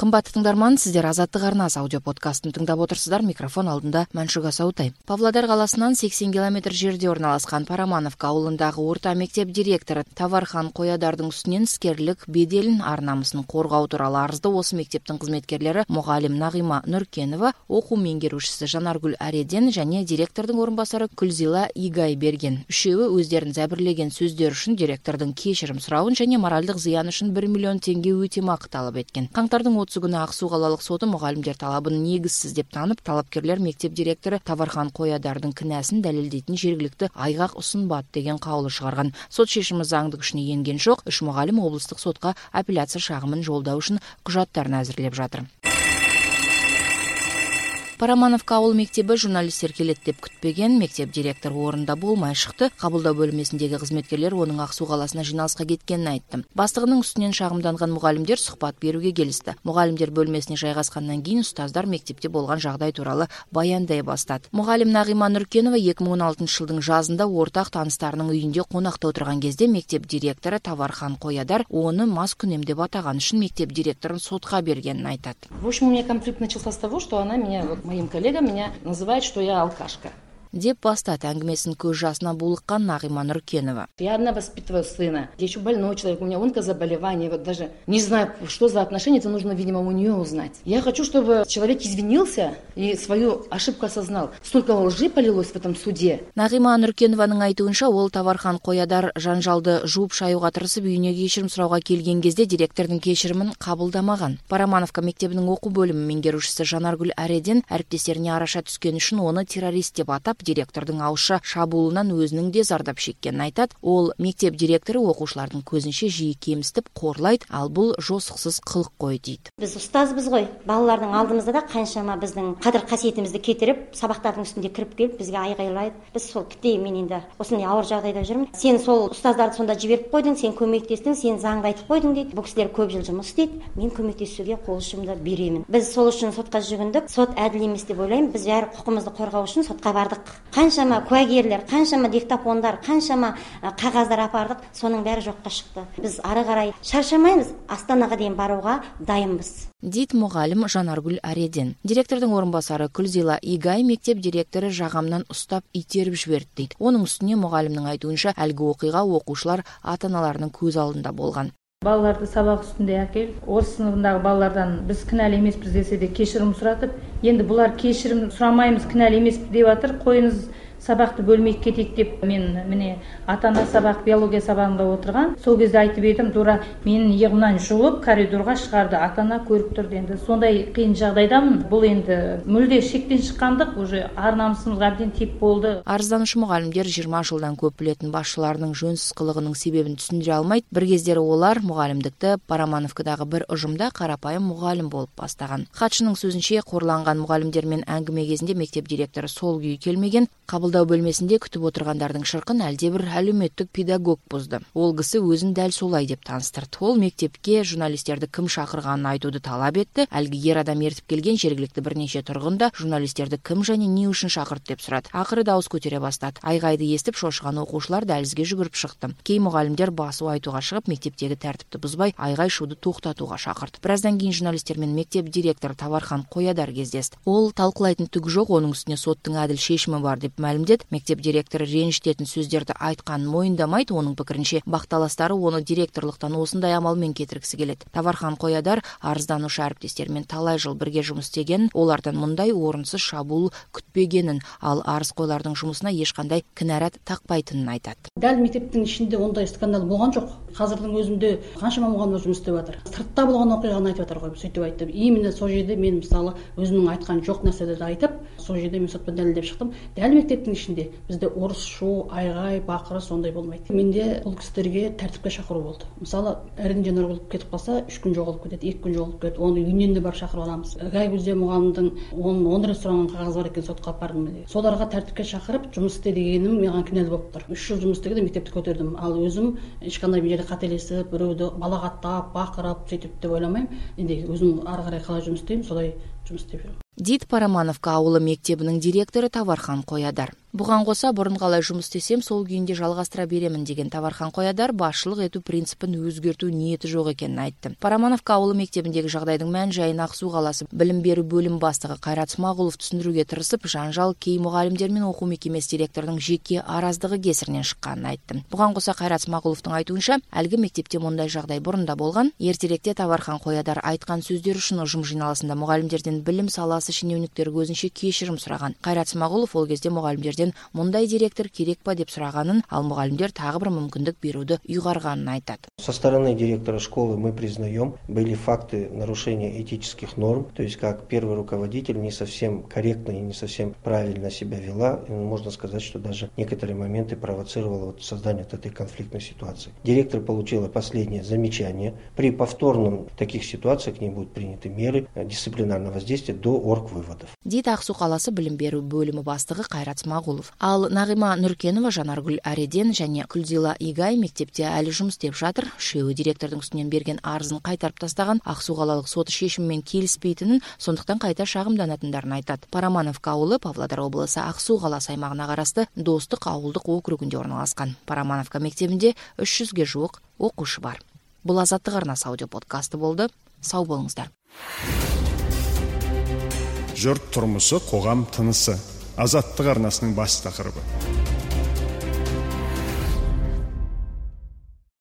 Қымбатты тыңдарман, сіздер Азаттық арнасы аудиоподкастын тыңдап отырсыздар. Микрофон алдында Мәншүк Асаутай. Павлодар қаласынан 80 километр жерде орналасқан Парамановка ауылындағы орта мектеп директоры Тавархан Қоядардың үстінен іскерлік беделін, ар-намысын қорғау туралы арызды осы мектептің қызметкерлері мұғалім Нағима Нұркенова, оқу меңгерушісі Жанаргүл Ареден және директордың орынбасары Күлзила Игай берген. Үшеуі өздерін зәбірлеген сөздер үшін директордың кешірім сұрауын және моральдық зиян үшін 1 миллион теңге өтемақы талап еткен. Қаңтардың 30 күні Ақсу қалалық соты мұғалімдер талабын негізсіз деп танып, талапкерлер мектеп директоры Тавархан Қоядардың кінәсін дәлелдейтін жергілікті айғақ ұсынбады деген қаулы шығарған. Сот шешімі заңды күшіне енген жоқ. 3 мұғалім облыстық сотқа апелляция шағымын жолдау үшін құжаттарын әзірлеп жатыр. Парамановка ауыл мектебі журналистер келеді деп күтпеген, мектеп директоры орында болмай шықты. Қабылдау бөлмесіндегі қызметкерлер оның Ақсу қаласына жиналысқа кеткенін айтты. Бастығының үстінен шағымданған мұғалімдер сұхбат беруге келісті. Мұғалімдер бөлмесіне жайғасқаннан кейін ұстаздар мектепте болған жағдай туралы баяндай бастады. Мұғалім Нағима Нұркенова 2016 жылдың жазында ортақ таныстарының үйінде қонақта отырған кезде мектеп директоры Тавархан Қоядар оны маскүнем деп атаған үшін мектеп директорын сотқа бергенін айтады. В общем, у меня конфликт начался с того, что она моим коллегам меня называет, что я алкашка. Деп бастады әңгімесін көз жасына булыққан Нағима Нұркенова. Я одна воспитываю сына. Я еще больной человек, у меня онкозаболевание. Вот даже не знаю, что за отношения, это нужно, видимо, у нее узнать. Я хочу, чтобы человек извинился и свою ошибку осознал. Столько лжи полилось в этом суде. Нағима Нұркенованың айтуынша, ол Тавархан Қоядар жанжалды жуып шаюға тырысып үйіне кешірім сұрауға келген кезде директордың кешірімін қабылдамаған. Парамановка мектебінің оқу бөлімі меңгерушісі Жанаргүл Ареден әріптестеріне араша түскен үшін оны террорист деп атап, директордың ауызша шабуылынан өзінің де зардап шеккенін айтады. Ол мектеп директоры оқушылардың көзінше жиі кемсітіп қорлайды, ал бұл жосықсыз қылық қой дейді. Біз ұстазбыз ғой. Балалардың алдымызда да қаншама біздің қадір қасиетімізді кетіріп, сабақтардың үстінде кіріп келіп бізге айғайлайды. Біз сол тіптей мен енді осындай ауыр жағдайда жүрмін. Сен сол ұстаздарды сонда жіберіп қойдың, сен көмектестің, сен заңды айтып қойдың дейді. Бұл кісілер көп жыл жұмыс істейді. Мен көмектесуге қол ұшымды беремін. Біз сол үшін сотқа жүгіндік. Сот әділ емес деп ойлаймын. Біз бәрі құқығымызды қорғау үшін сотқа бардық. Қаншама куәгерлер, қаншама диктофондар, қаншама қағаздар апардық, соның бәрі жоққа шықты. Біз ары қарай шаршамаймыз, Астанаға дейін баруға дайынбыз. Дейді мұғалім Жанаргүл Ареден. Директордың орынбасары Күлзила Игай мектеп директоры жағамнан ұстап итеріп жіберді дейді. Оның үстіне мұғалімнің айтуынша әлгі оқиға оқушылар ата-аналарының көз алдында болған. Балаларды сабақ үстінде әкел, орыс сыныбындағы балалардан біз кінәлі емеспіз десе де кешірім сұратып, енді бұлар кешірім сұрамаймыз, кінәлі емеспіз деп жатыр, қойыңыз сабақты бөлмей кетейік деп, мен міне ата-ана сабақ, биология сабағында отырған. Сол кезде айтып едім, тура менің иығымнан жуып коридорға шығарды, ата-ана көріп тұрды. Енді сондай қиын жағдайдамын. Бұл енді мүлде шектен шыққандық, уже ар-намысымызға әбден тиіп болды. Арызданушы мұғалімдер 20 жылдан көп білетін басшыларының жөнсіз қылығының себебін түсіндіре алмайды. Бір кездері олар мұғалімдікті Парамановкадағы бір ұжымда қарапайым мұғалім болып бастаған. Хатшының сөзінше, қорланған мұғалімдермен әңгіме кезінде мектеп директоры сол күйі келмеген. Қабылдау бөлмесінде күтіп отырғандардың шырқын әлдебір әлеуметтік педагог бұзды. Ол кісі өзін дәл солай деп таныстырды. Ол мектепке журналистерді кім шақырғанын айтуды талап етті. Әлгі ер адам ертіп келген жергілікті бірнеше тұрғында журналистерді кім және не үшін шақырды деп сұрады. Ақыры дауыс көтере бастады. Айғайды естіп шошыған оқушылар дәлізге жүгіріп шықты. Кей мұғалімдер басу айтуға шығып, мектептегі тәртіпті бұзбай, айғай шуды тоқтатуға шақырды. Біраздан кейін журналистермен мектеп директоры Тавархан Қоядар кездесті. Ол талқылайтын түк жоқ, оның үстіне соттың әділ шешімі бар деп мәлімдеді. Мектеп директоры ренжітетін сөздерді айтқанын мойындамайды. Оның пікірінше бақталастары оны директорлықтан осындай амалмен кетіргісі келеді. Тавархан Қоядар арызданушы әріптестермен талай жыл бірге жұмыс істеген, олардан мұндай орынсыз шабуыл күтпегенін, ал арызқойлардың жұмысына ешқандай кінәрат тақпайтынын айтады. Дәл мектептің ішінде ондай скандал болған жоқ. Қазірдің өзінде қаншама мұғалімдер жұмыс істеп жатыр. Сыртта болған оқиғаны айтып жатыр ғой, сөйтіп айтты. Именно сол жерде мен мысалы өзімнің айтқан жоқ нәрселерді айтып, сол жерде мен сотпен дәлелдеп шықтым. Дәл мектептің ішінде бізде орыс шу, айғай, бақыры сондай болмайды. Менде бұл кісілерге тәртіпке шақыру болды. Мысалы, әрін жанарғылып кетіп қалса, 3 күн жоғалып кетеді, 2 күн жоғалып кетеді. Оны үйінен де барып шақырып аламыз. Гайгүзде мұғалімдің 10 рет сұраған қағаз бар екен, сотқа апардым. Соларға тәртіпке шақырып, жұмыс істе дегенім маған кінәлі болып тұр. 3 жыл жұмыс істегенде мектепті көтердім. Ал өзім ешқандай бір жерде қателесіп, біреуді балағаттап, бақырып, сөйтіп деп ойламаймын. Енді өзім ары қарай қалай жұмыс істеймін, солай жұмыс істеп жүрмін. Дейді Парамановка ауылы мектебінің директоры Тавархан Қоядар. Буған қоса бұрын қалай жұмыс істесем, сол күйінде жалғастыра беремін деген Тавархан Қоядар басшылық ету принципін өзгерту ниеті жоқ екенін айтты. Парамановка ауылы мектебіндегі жағдайдың мән-жайын Ақсу қаласы білім беру бөлім бастығы Қайрат Смағұлов түсіндіруге тырысып, жанжал кей мұғалімдер мен оқу мекемесі директорының жеке араздығы кесірінен шыққанын айтты. Бұған қоса Қайрат Смағұловтың айтуынша, әлгі мектепте мұндай жағдай бұрында болған. Ертеректе Тавархан Қоядар айтқан сөздер үшін ұжым жиналысында мұғалімдерден білім саласы шенеуніктері көзінше кешірім сұраған. Қайрат Смағұлов ол кезде мұғалімдерден мұндай директор керек па деп сұрағанын, ал мұғалімдер тағы бір мүмкіндік беруді ұйғарғанын айтады. Со стороны директора школы мы признаем, были факты нарушения этических норм, то есть как первый руководитель не совсем корректно и не совсем правильно себя вела, и можно сказать, что даже некоторые моменты провоцировало создание этой конфликтной ситуации. Директор получила последнее замечание. При повторном таких ситуациях к ней будут приняты меры дисциплинарного воздействия до оргвыводов. Дейді Ақсу қаласы білім беру бөлімі бастығы Қайрат Смағұлов. Ал Нағима Нұркенова, Жанаргүл Ареден және Күлзила Игай мектепте әлі жұмыс істеп жатыр. Үшеуі директордың үстінен берген арызын қайтарып тастаған, Ақсу қалалық соты шешімімен келіспейтінін, сондықтан қайта шағымданатындарын айтады. Парамановка ауылы Павлодар облысы Ақсу қаласы аймағына қарасты Достық ауылдық округінде орналасқан. Парамановка мектебінде 300-ге жуық оқушы бар. Бұл Азаттық арнасы аудио подкасты болды. Сау болыңыздар. Жұрт тұрмысы, қоғам тынысы. Азаттық арнасының бас тақырыбы.